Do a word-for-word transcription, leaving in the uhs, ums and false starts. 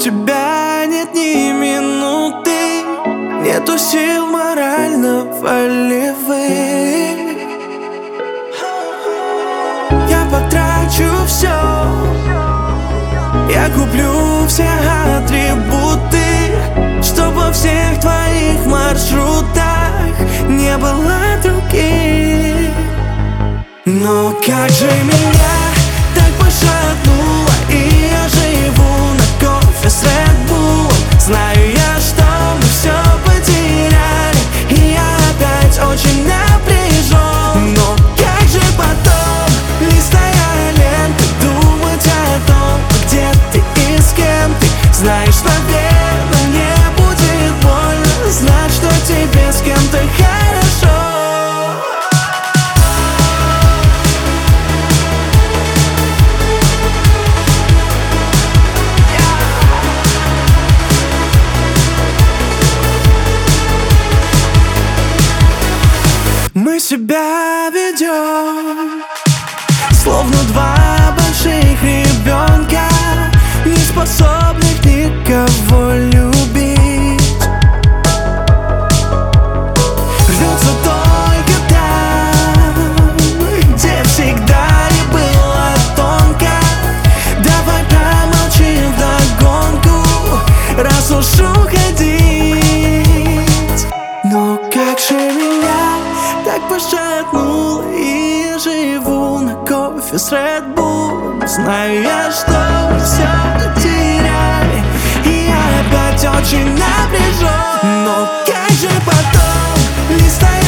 тебя нет ни минуты, нету сил морально-волевых. Я потрачу все, я куплю все атрибуты, чтобы во всех твоих маршрутах не было других. Но как же меня так пошатнуло, и я живу на кофе с Red Bull. Знаю я, что мы все потеряли, и я опять очень напряжен. Но как же потом, листая ленты, думать о том, где ты и с кем ты. Знаешь, наверное, мне будет больно знать, что тебе с кем-то хорошо. Мы себя ведем словно два больших ребенка, не способных никого любить. Рвется только там, где всегда и было тонко. Давай промолчим вдогонку, раз уж уходить. Но как же меня так пошатнуло, и я живу на кофе с Red Bull. Знаю я, что мы все потеряли, и я опять очень напряжен. Но как же потом, листая